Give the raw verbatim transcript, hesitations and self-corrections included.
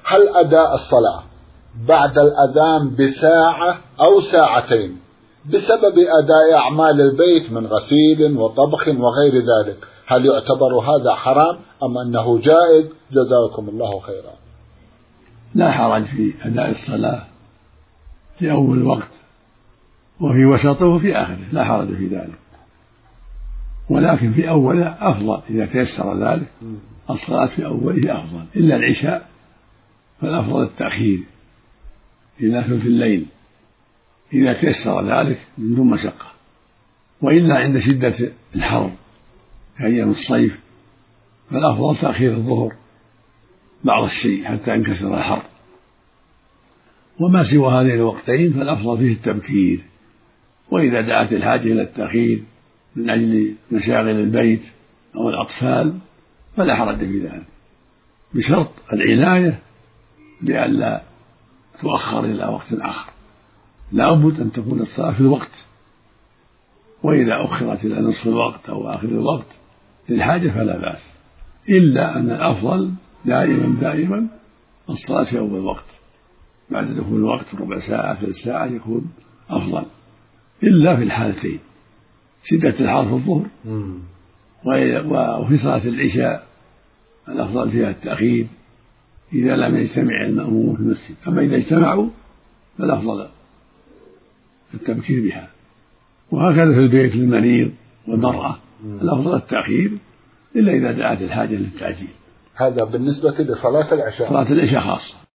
هل أداء الصلاة بعد الأذان بساعة أو ساعتين بسبب أداء أعمال البيت من غسيل وطبخ وغير ذلك، هل يعتبر هذا حرام أم أنه جائز؟ جزاكم الله خيرا. لا حرج في أداء الصلاة في أول الوقت وفي وسطه وفي آخره، لا حرج في ذلك، ولكن في أوله أفضل إذا تيسر ذلك. الصلاة في أوله أفضل، إلا العشاء فالأفضل التأخير إلى ثلث الليل إذا تيسر ذلك من دون مشقة، وإلا عند شدة الحر كأيام الصيف فالأفضل تأخير الظهر بعض الشيء حتى ينكسر الحر. وما سوى هذين الوقتين فالأفضل فيه التبكير، وإذا دعت الحاجة إلى التأخير من أجل مشاغل البيت أو الأطفال فلا حرج في ذلك، بشرط العناية بألا تؤخر إلى وقت آخر. لا بد أن تكون الصلاة في الوقت، وإذا أخرت إلى نصف الوقت أو آخر الوقت للحاجة فلا بأس، إلا أن الأفضل دائما دائما الصلاة في أول وقت، بعد دخول الوقت ربع ساعة ثلث ساعة يكون أفضل، إلا في الحالتين شدة الحر في الظهر وفي صلاة العشاء الأفضل فيها التأخير إذا لم يجتمع المأمومون في المسجد، أما إذا اجتمعوا فالأفضل التبكير بها. وهكذا في البيت للمريض والمرأة الأفضل التأخير إلا إذا دعت الحاجة للتعجيل. هذا بالنسبة لصلاة العشاء. صلاة العشاء خاصة.